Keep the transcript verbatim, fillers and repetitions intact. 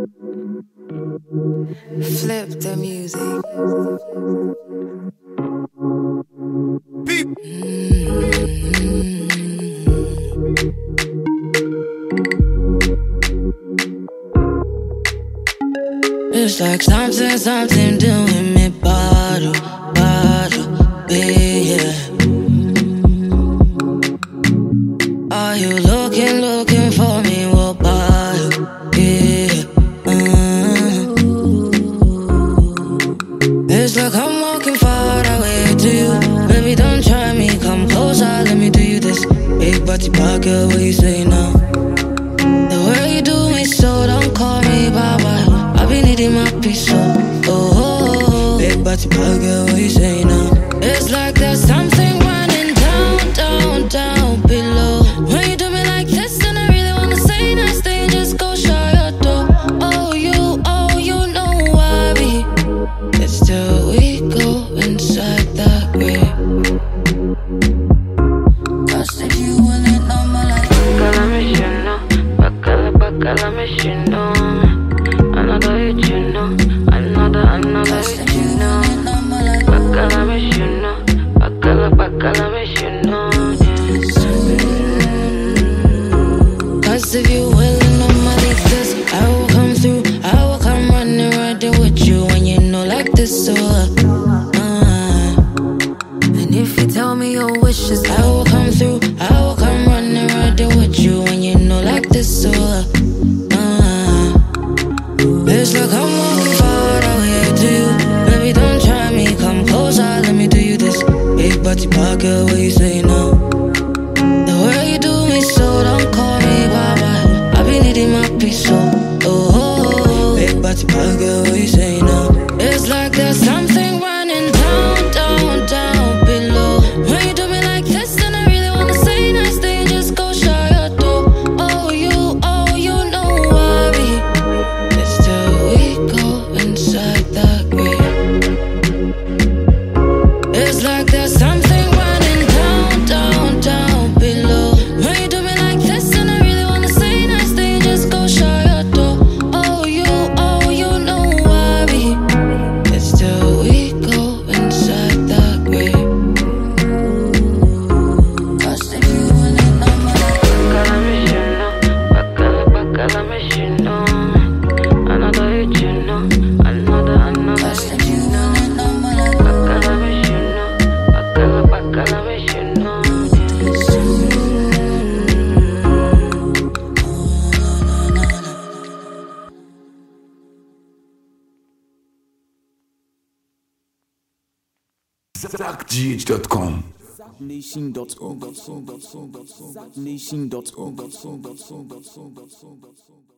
Flip the music. Mm-hmm. It's like something, something doing me bottle, bottle, yeah. Are you looking, looking for me? What bottle, yeah. Uh. It's like I'm walking far away to you. Baby, don't try me, come closer, let me do you this. Big body pocket, what you say now? The way you do me so, don't call me bye-bye. I be needing my peace, so oh, oh, oh. Big body pocket, what you say now? It's like there's something running down, down, down below. When you do me like this, and I really wanna say nice thing, just go shut your door. Oh, you, oh, you know I be. It's still we go inside that grave. Cause if you wouldn't know my life, Bacala me, you know. Bacala, bacala me, you know. Another hit, you know. Another, another hit, you know. Bacala me, you know. Bacala, bacala me, you know. Cause if you willing on my like this, I will come through. I will come running right there with you. When you know like this, so uh, uh. And if you tell me your wishes, I will come through. I will come running right there with you. When you know like this, so uh, uh. It's like I'm walking far away to you. Baby, don't try me, come closer, let me do you this. Big body pocket, what you say now? The way you do me so, don't call me bye-bye. I be needing my peace, so oh, oh, oh. Big body pocket, what you say now? It's like there's something running down, down, down below. When you do me like this, and I really wanna say nice thing, just go shut your door. Oh, you, oh, you know I be. It's till we go inside that grave. It's like there's something running down, down, down below. When you do me like this, and I really wanna say nice thing, just go shut your door. Oh, you, oh, you know I be. It's till we go inside that grave. Cause if you wanna know my life, Bacala me, you know. Bacala, bacala me, you know. Another hit, you know. Another, another hit, you know. Bacala me, you know. Bacala, bacala me, you know. zach g h dot com Nation dot org. Nation dot org.